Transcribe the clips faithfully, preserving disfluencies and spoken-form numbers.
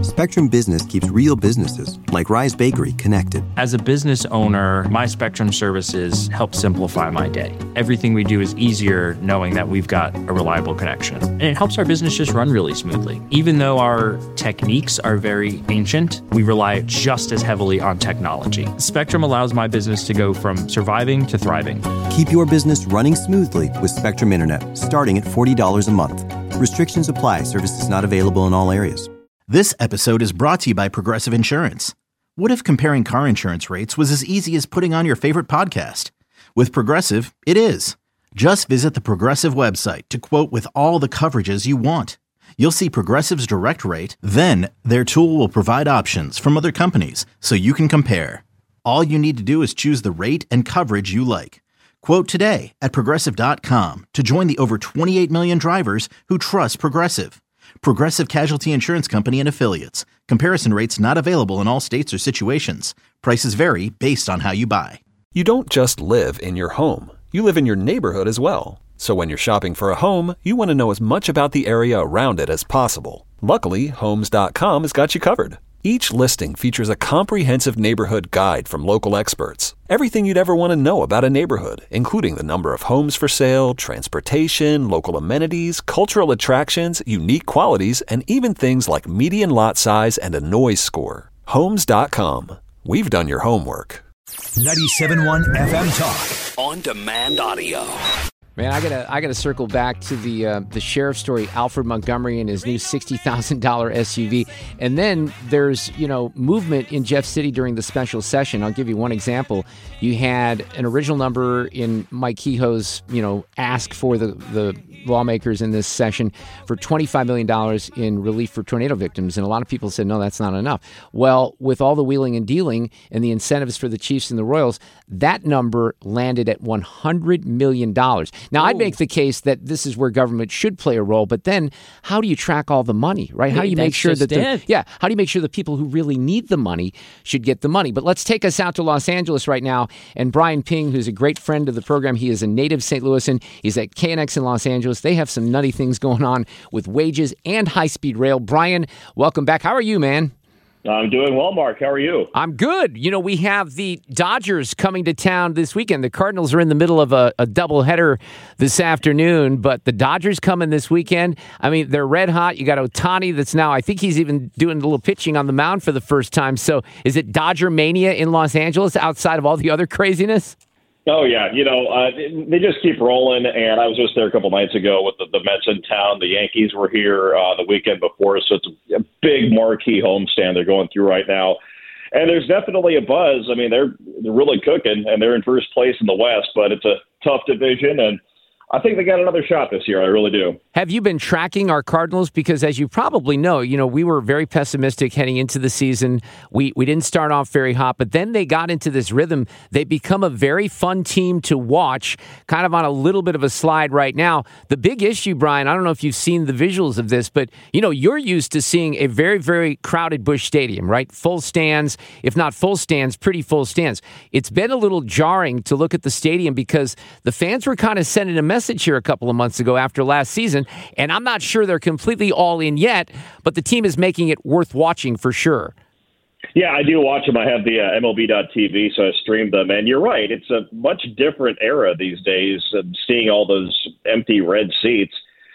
Spectrum Business keeps real businesses, like Rise Bakery, connected. As a business owner, my Spectrum services help simplify my day. Everything we do is easier knowing that we've got a reliable connection. And it helps our business just run really smoothly. Even though our techniques are very ancient, we rely just as heavily on technology. Spectrum allows my business to go from surviving to thriving. Keep your business running smoothly with Spectrum Internet, starting at forty dollars a month. Restrictions apply. Services not available in all areas. This episode is brought to you by Progressive Insurance. What if comparing car insurance rates was as easy as putting on your favorite podcast? With Progressive, it is. Just visit the Progressive website to quote with all the coverages you want. You'll see Progressive's direct rate, then their tool will provide options from other companies so you can compare. All you need to do is choose the rate and coverage you like. Quote today at Progressive dot com to join the over twenty-eight million drivers who trust Progressive. Progressive Casualty Insurance Company and Affiliates. Comparison rates not available in all states or situations. Prices vary based on how you buy. You don't just live in your home. You live in your neighborhood as well. So when you're shopping for a home, you want to know as much about the area around it as possible. Luckily, Homes dot com has got you covered. Each listing features a comprehensive neighborhood guide from local experts. Everything you'd ever want to know about a neighborhood, including the number of homes for sale, transportation, local amenities, cultural attractions, unique qualities, and even things like median lot size and a noise score. Homes dot com. We've done your homework. ninety-seven point one F M Talk. On demand audio. Man, I gotta, I gotta circle back to the uh, the sheriff story, Alfred Montgomery and his new sixty thousand dollars S U V, and then there's you know movement in Jeff City during the special session. I'll give you one example. You had an original number in Mike Kehoe's you know ask for the the lawmakers in this session for twenty-five million dollars in relief for tornado victims, and a lot of people said no, that's not enough. Well, with all the wheeling and dealing and the incentives for the Chiefs and the Royals, that number landed at one hundred million dollars. Now, Ooh. I'd make the case that this is where government should play a role, but then how do you track all the money, right? How do you That's make sure that the, yeah, how do you make sure the people who really need the money should get the money? But let's take us out to Los Angeles right now, and Brian Ping, who's a great friend of the program, he is a native Saint Louisan. He's at K N X in Los Angeles. They have some nutty things going on with wages and high-speed rail. Brian, welcome back. How are you, man? I'm doing well, Mark. How are you? I'm good. You know, we have the Dodgers coming to town this weekend. The Cardinals are in the middle of a, a doubleheader this afternoon, but the Dodgers coming this weekend. I mean, they're red hot. You got Ohtani that's now, I think he's even doing a little pitching on the mound for the first time. So is it Dodger mania in Los Angeles outside of all the other craziness? Oh, yeah. You know, uh, they just keep rolling, and I was just there a couple nights ago with the, the Mets in town. The Yankees were here uh, the weekend before, so it's a, a big marquee homestand they're going through right now. And there's definitely a buzz. I mean, they're they're really cooking, and they're in first place in the West, but it's a tough division, and I think they got another shot this year. I really do. Have you been tracking our Cardinals? Because as you probably know, you know, we were very pessimistic heading into the season. We we didn't start off very hot, but then they got into this rhythm. They become a very fun team to watch, kind of on a little bit of a slide right now. The big issue, Brian, I don't know if you've seen the visuals of this, but, you know, you're used to seeing a very, very crowded Busch Stadium, right? Full stands, if not full stands, pretty full stands. It's been a little jarring to look at the stadium because the fans were kind of sending a message message here a couple of months ago after last season, and I'm not sure they're completely all in yet, but the team is making it worth watching for sure. Yeah, I do watch them. I have the uh, M L B dot T V, so I stream them. And you're right, it's a much different era these days, uh, seeing all those empty red seats.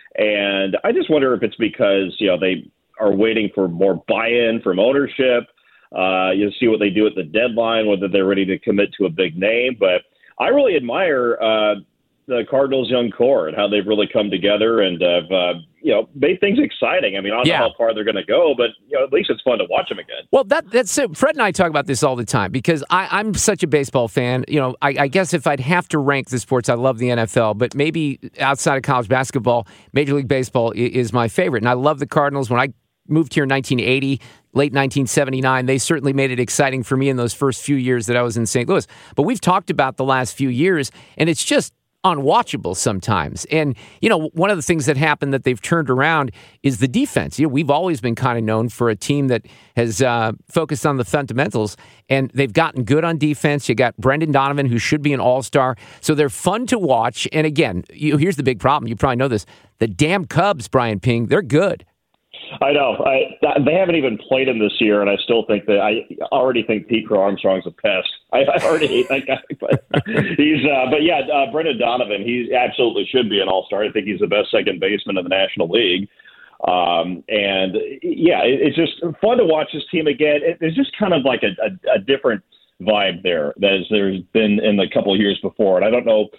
And I just wonder if it's because, you know, they are waiting for more buy-in from ownership. Uh, you'll see what they do at the deadline, whether they're ready to commit to a big name. But I really admire uh, the Cardinals' young core and how they've really come together and have, uh, you know, made things exciting. I mean, I don't yeah. know how far they're going to go, but, you know, at least it's fun to watch them again. Well, that that's it. Fred and I talk about this all the time because I, I'm such a baseball fan. You know, I, I guess if I'd have to rank the sports, I love the N F L, but maybe outside of college basketball, Major League Baseball is, is my favorite. And I love the Cardinals. When I moved here in nineteen eighty, late nineteen seventy-nine, they certainly made it exciting for me in those first few years that I was in Saint Louis. But we've talked about the last few years, and it's just unwatchable sometimes. And, you know, one of the things that happened that they've turned around is the defense. You know, we've always been kind of known for a team that has uh, focused on the fundamentals, and they've gotten good on defense. You got Brendan Donovan, who should be an all-star. So they're fun to watch. And again, you, here's the big problem. You probably know this. The damn Cubs, Brian Ping, they're good. I know. I, they haven't even played him this year, and I still think that I already think Pete Crow Armstrong's a pest. I, I already hate that guy, but he's. Uh, but yeah, uh, Brendan Donovan, he absolutely should be an All-Star. I think he's the best second baseman in the National League. Um, and yeah, it, it's just fun to watch this team again. It, there's just kind of like a, a, a different vibe there as there's been in the couple of years before, and I don't know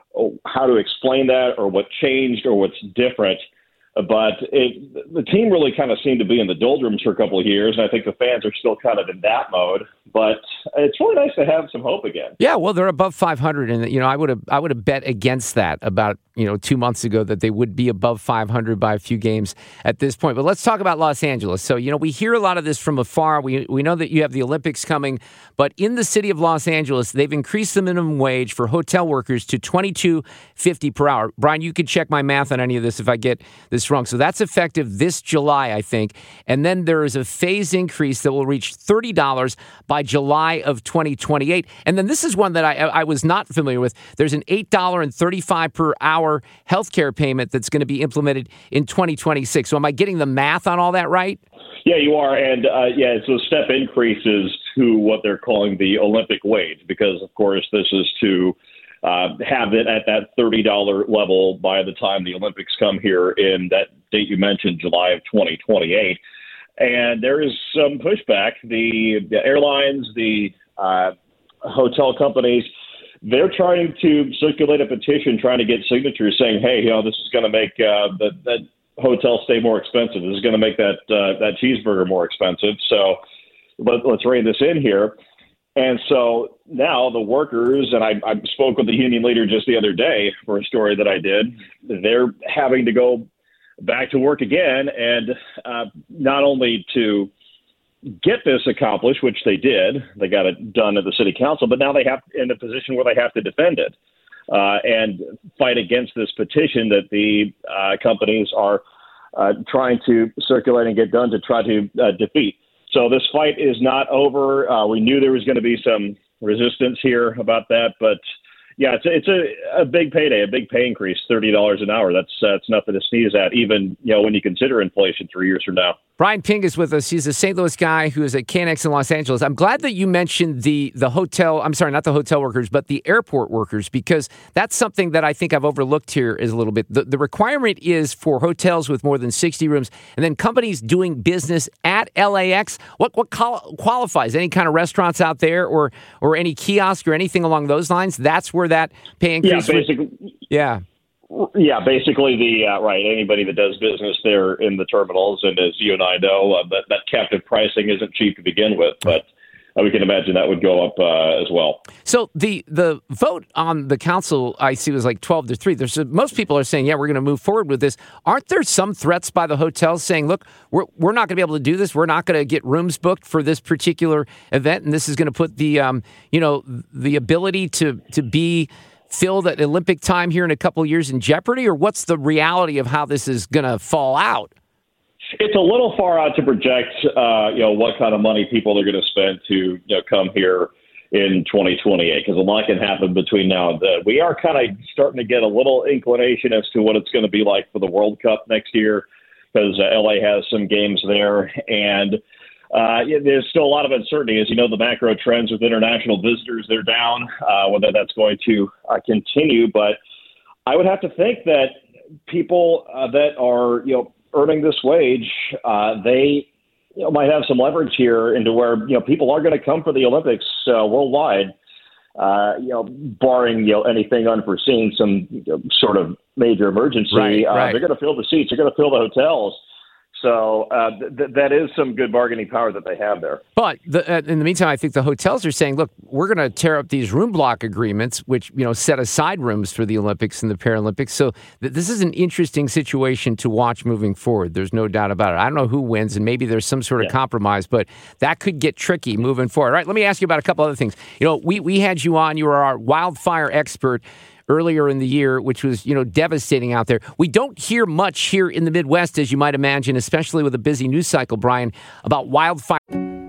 how to explain that or what changed or what's different. But it, the team really kind of seemed to be in the doldrums for a couple of years, and I think the fans are still kind of in that mode. But it's really nice to have some hope again. Yeah, well, they're above five hundred, and you know, I would have I would have bet against that about you know two months ago that they would be above five hundred by a few games at this point. But let's talk about Los Angeles. So you know, we hear a lot of this from afar. We we know that you have the Olympics coming, but in the city of Los Angeles, they've increased the minimum wage for hotel workers to twenty-two fifty per hour. Brian, you could check my math on any of this if I get this wrong. So that's effective this July, I think. And then there is a phased increase that will reach thirty dollars by July of twenty twenty-eight. And then this is one that I, I was not familiar with. There's an eight dollars and thirty-five cents per hour healthcare payment that's going to be implemented in twenty twenty-six. So am I getting the math on all that right? Yeah, you are. And uh, yeah, it's a step increases to what they're calling the Olympic wage, because, of course, this is to Uh, have it at that thirty dollars level by the time the Olympics come here in that date you mentioned, July of twenty twenty-eight. And there is some pushback. The, the airlines, the uh, hotel companies, they're trying to circulate a petition trying to get signatures saying, hey, you know, this is going to make uh, the, that hotel stay more expensive. This is going to make that uh, that cheeseburger more expensive. So let, let's rein this in here. And so now the workers, and I, I spoke with the union leader just the other day for a story that I did, they're having to go back to work again, and uh, not only to get this accomplished, which they did, they got it done at the city council, but now they have in a position where they have to defend it uh, and fight against this petition that the uh, companies are uh, trying to circulate and get done to try to uh, defeat. So this fight is not over. Uh, we knew there was going to be some resistance here about that, but yeah, it's a, it's a, a big payday, a big pay increase, thirty dollars an hour. That's uh, that's nothing to sneeze at, even you know when you consider inflation three years from now. Brian Ping is with us. He's a Saint Louis guy who is at K N X in Los Angeles. I'm glad that you mentioned the the hotel. I'm sorry, not the hotel workers, but the airport workers, because that's something that I think I've overlooked here is a little bit. The, the requirement is for hotels with more than sixty rooms, and then companies doing business at L A X. What what qual- qualifies? Any kind of restaurants out there, or or any kiosk or anything along those lines? That's where that pay increase. Yeah, basically. Would, yeah. Yeah, basically the uh, right. Anybody that does business there in the terminals, and as you and I know, uh, that that captive pricing isn't cheap to begin with, but uh, we can imagine that would go up uh, as well. So the the vote on the council, I see, was like twelve to three. There's most people are saying, yeah, we're going to move forward with this. Aren't there some threats by the hotels saying, look, we're we're not going to be able to do this. We're not going to get rooms booked for this particular event, and this is going to put the um you know the ability to to be filled at Olympic time here in a couple of years in jeopardy? Or what's the reality of how this is going to fall out? It's a little far out to project, uh, you know, what kind of money people are going to spend to you know, come here in twenty twenty-eight, because a lot can happen between now and then. We are kind of starting to get a little inclination as to what it's going to be like for the World Cup next year, because uh, L A has some games there, and Uh, yeah, there's still a lot of uncertainty. As you know, the macro trends with international visitors, they're down, uh, whether that's going to uh, continue. But I would have to think that people uh, that are, you know, earning this wage, uh, they you know, might have some leverage here into where, you know, people are going to come for the Olympics uh, worldwide, uh, you know, barring, you know, anything unforeseen, some you know, sort of major emergency. Right, uh, right. They're going to fill the seats. They're going to fill the hotels. So uh, th- that is some good bargaining power that they have there. But the, uh, in the meantime, I think the hotels are saying, look, we're going to tear up these room block agreements, which, you know, set aside rooms for the Olympics and the Paralympics. So th- this is an interesting situation to watch moving forward. There's no doubt about it. I don't know who wins, and maybe there's some sort of yeah. compromise, but that could get tricky moving forward. All right, let me ask you about a couple other things. You know, we, we had you on. You were our wildfire expert earlier in the year, which was, you know, devastating out there. We don't hear much here in the Midwest, as you might imagine, especially with a busy news cycle, Brian, about wildfire.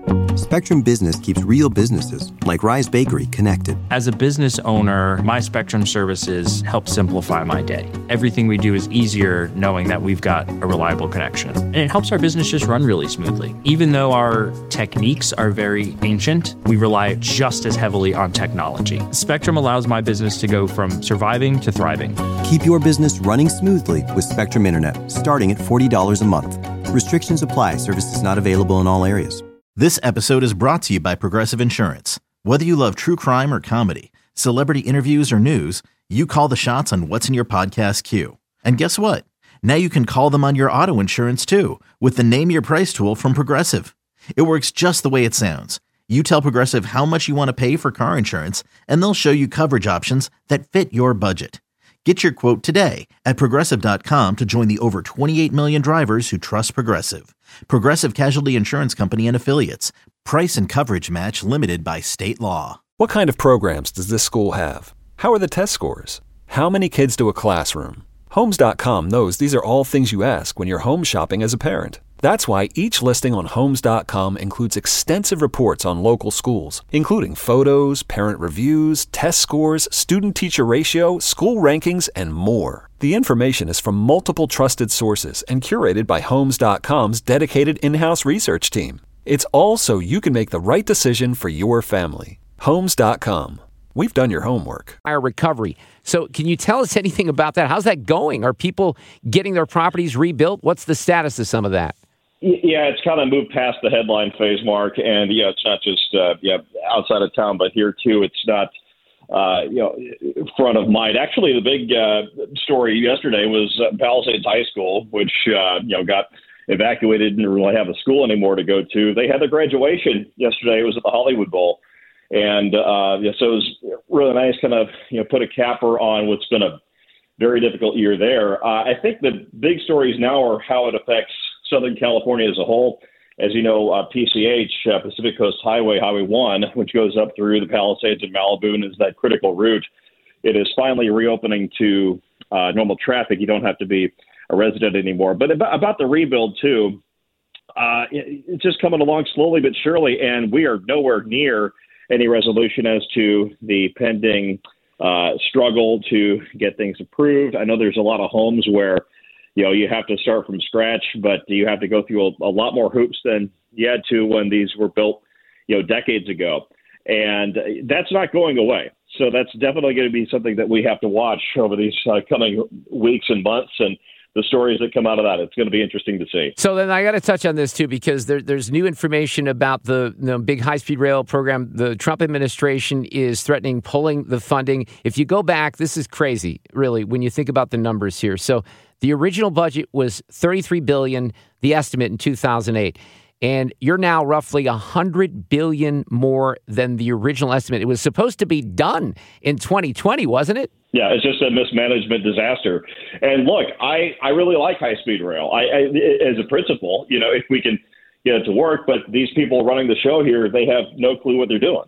Spectrum Business keeps real businesses, like Rise Bakery, connected. As a business owner, my Spectrum services help simplify my day. Everything we do is easier knowing that we've got a reliable connection. And it helps our business just run really smoothly. Even though our techniques are very ancient, we rely just as heavily on technology. Spectrum allows my business to go from surviving to thriving. Keep your business running smoothly with Spectrum Internet, starting at forty dollars a month. Restrictions apply. Services not available in all areas. This episode is brought to you by Progressive Insurance. Whether you love true crime or comedy, celebrity interviews or news, you call the shots on what's in your podcast queue. And guess what? Now you can call them on your auto insurance too with the Name Your Price tool from Progressive. It works just the way it sounds. You tell Progressive how much you want to pay for car insurance, and they'll show you coverage options that fit your budget. Get your quote today at Progressive dot com to join the over twenty-eight million drivers who trust Progressive. Progressive Casualty Insurance Company and Affiliates. Price and coverage match limited by state law. What kind of programs does this school have? How are the test scores? How many kids do a classroom? Homes dot com knows these are all things you ask when you're home shopping as a parent. That's why each listing on Homes dot com includes extensive reports on local schools, including photos, parent reviews, test scores, student-teacher ratio, school rankings, and more. The information is from multiple trusted sources and curated by Homes dot com's dedicated in-house research team. It's all so you can make the right decision for your family. Homes dot com. We've done your homework. Our recovery. So can you tell us anything about that? How's that going? Are people getting their properties rebuilt? What's the status of some of that? Yeah, it's kind of moved past the headline phase, Mark, and yeah, it's not just uh, yeah outside of town, but here too. It's not uh, you know front of mind. Actually, the big uh, story yesterday was uh, Palisades High School, which uh, you know got evacuated and didn't really have a school anymore to go to. They had their graduation yesterday. It was at the Hollywood Bowl, and uh, yeah, so it was really nice, kind of you know put a capper on what's been a very difficult year there. Uh, I think the big stories now are how it affects Southern California as a whole. As you know, uh, P C H, uh, Pacific Coast Highway, Highway one, which goes up through the Palisades and Malibu and is that critical route, it is finally reopening to uh, normal traffic. You don't have to be a resident anymore. But about, about the rebuild, too, uh, it, it's just coming along slowly but surely, and we are nowhere near any resolution as to the pending uh, struggle to get things approved. I know there's a lot of homes where you know, you have to start from scratch, but you have to go through a, a lot more hoops than you had to when these were built, you know, decades ago. And that's not going away. So that's definitely going to be something that we have to watch over these uh, coming weeks and months. And the stories that come out of that, it's going to be interesting to see. So then I got to touch on this, too, because there, there's new information about the, the big high-speed rail program. The Trump administration is threatening pulling the funding. If you go back, this is crazy, really, when you think about the numbers here. So the original budget was thirty-three billion dollars, the estimate in two thousand eight. And you're now roughly one hundred billion dollars more than the original estimate. It was supposed to be done in twenty twenty, wasn't it? Yeah, it's just a mismanagement disaster. And look, I, I really like high-speed rail. I, I as a principle, you know, if we can get it to work, but these people running the show here, they have no clue what they're doing.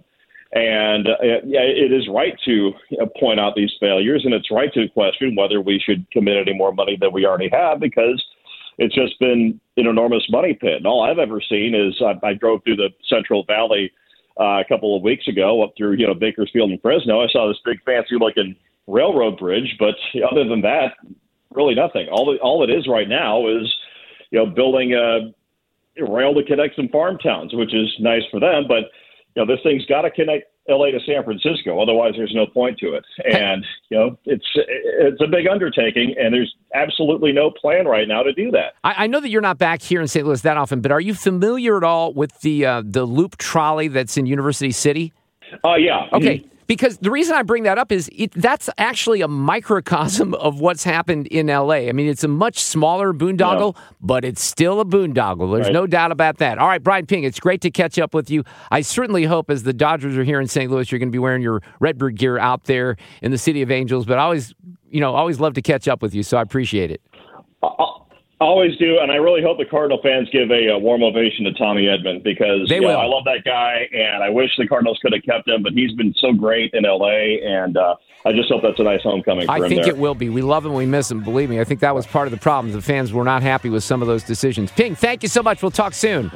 And uh, yeah, it is right to you know, point out these failures, and it's right to question whether we should commit any more money than we already have, because it's just been an enormous money pit. And all I've ever seen is I, I drove through the Central Valley uh, a couple of weeks ago up through you know Bakersfield and Fresno. I saw this big fancy-looking railroad bridge, but other than that, really nothing. All it, all it is right now is you know building a rail to connect some farm towns, which is nice for them, but you know, this thing's got to connect L A to San Francisco. Otherwise, there's no point to it. And, you know, it's it's a big undertaking, and there's absolutely no plan right now to do that. I, I know that you're not back here in Saint Louis that often, but are you familiar at all with the uh, the loop trolley that's in University City? Oh, uh, yeah. Okay. Because the reason I bring that up is it, that's actually a microcosm of what's happened in L A. I mean, it's a much smaller boondoggle, yeah. but it's still a boondoggle. There's right. no doubt about that. All right, Brian Ping, it's great to catch up with you. I certainly hope as the Dodgers are here in Saint Louis, you're going to be wearing your Redbird gear out there in the City of Angels. But I always, you know, always love to catch up with you, so I appreciate it. I'll, always do, and I really hope the Cardinal fans give a, a warm ovation to Tommy Edman, because they will. Know, I love that guy, and I wish the Cardinals could have kept him, but he's been so great in L A, and uh, I just hope that's a nice homecoming for I him think there. It will be. We love him. We miss him. Believe me, I think that was part of the problem. The fans were not happy with some of those decisions. Ping, thank you so much. We'll talk soon. Yeah.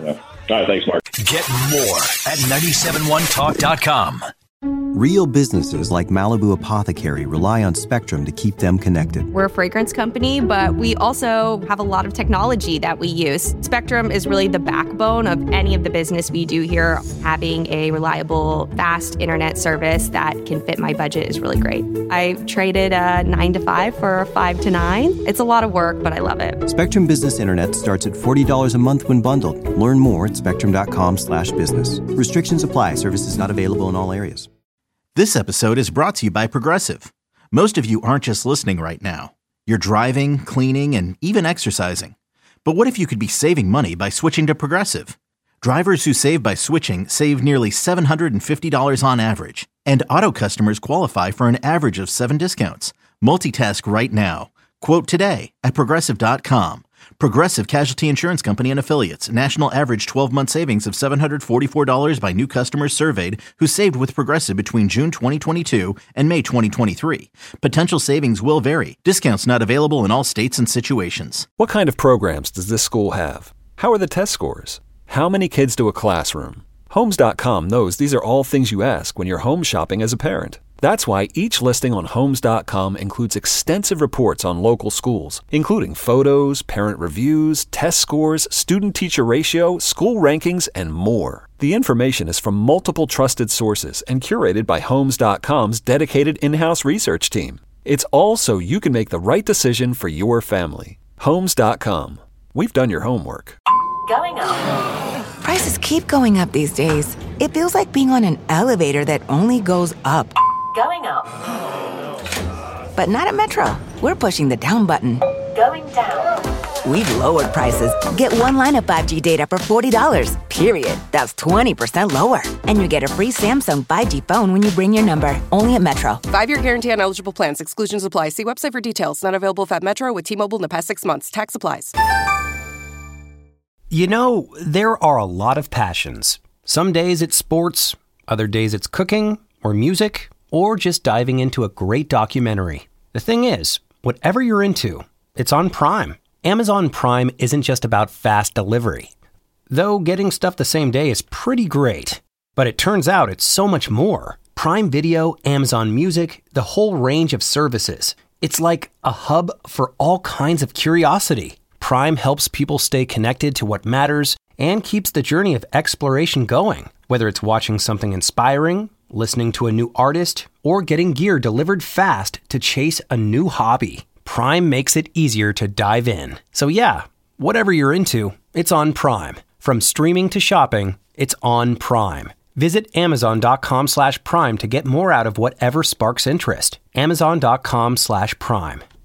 All right, thanks, Mark. Get more at nine seven one talk dot com. Real businesses like Malibu Apothecary rely on Spectrum to keep them connected. We're a fragrance company, but we also have a lot of technology that we use. Spectrum is really the backbone of any of the business we do here. Having a reliable, fast internet service that can fit my budget is really great. I traded a nine to five for a five to nine. It's a lot of work, but I love it. Spectrum Business Internet starts at forty dollars a month when bundled. Learn more at spectrum.com slash business. Restrictions apply. Services not available in all areas. This episode is brought to you by Progressive. Most of you aren't just listening right now. You're driving, cleaning, and even exercising. But what if you could be saving money by switching to Progressive? Drivers who save by switching save nearly seven hundred fifty dollars on average. And auto customers qualify for an average of seven discounts. Multitask right now. Quote today at progressive dot com. Progressive Casualty Insurance Company and Affiliates. National average twelve-month savings of seven hundred forty-four dollars by new customers surveyed who saved with Progressive between June twenty twenty-two and May twenty twenty-three. Potential savings will vary. Discounts not available in all states and situations. What kind of programs does this school have? How are the test scores? How many kids do a classroom? Homes dot com knows these are all things you ask when you're home shopping as a parent. That's why each listing on Homes dot com includes extensive reports on local schools, including photos, parent reviews, test scores, student-teacher ratio, school rankings, and more. The information is from multiple trusted sources and curated by Homes dot com's dedicated in-house research team. It's all so you can make the right decision for your family. Homes dot com. We've done your homework. Going up. Prices keep going up these days. It feels like being on an elevator that only goes up. Going up. But not at Metro. We're pushing the down button. Going down. We've lowered prices. Get one line of five G data for forty dollars, period. That's twenty percent lower. And you get a free Samsung five G phone when you bring your number. Only at Metro. Five-year guarantee on eligible plans. Exclusions apply. See website for details. Not available at Metro with T-Mobile in the past six months. Tax applies. You know, there are a lot of passions. Some days it's sports. Other days it's cooking or music, or just diving into a great documentary. The thing is, whatever you're into, it's on Prime. Amazon Prime isn't just about fast delivery. Though getting stuff the same day is pretty great. But it turns out it's so much more. Prime Video, Amazon Music, the whole range of services. It's like a hub for all kinds of curiosity. Prime helps people stay connected to what matters and keeps the journey of exploration going. Whether it's watching something inspiring, listening to a new artist, or getting gear delivered fast to chase a new hobby, Prime makes it easier to dive in. So yeah, whatever you're into, it's on Prime. From streaming to shopping, it's on Prime. Visit amazon.com slash prime to get more out of whatever sparks interest. Amazon.com slash prime.